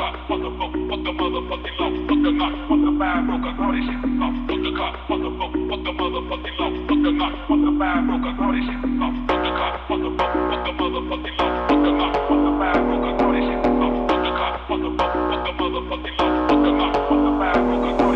car, fuck the boat, fuck the motherfucking law, fuck the knock, fuck the fire broker, all this shit is off. Fuck the car, fuck the boat, fuck the motherfucking law, fuck the knock, fuck the fire broker, all this shit is off. Fuck the car, fuck the boat, fuck the motherfucking law, fuck the knock, fuck the fire broker, all this shit is off. Fuck the car, fuck the boat, fuck the motherfucking law, fuck the knock, fuck the fire broker.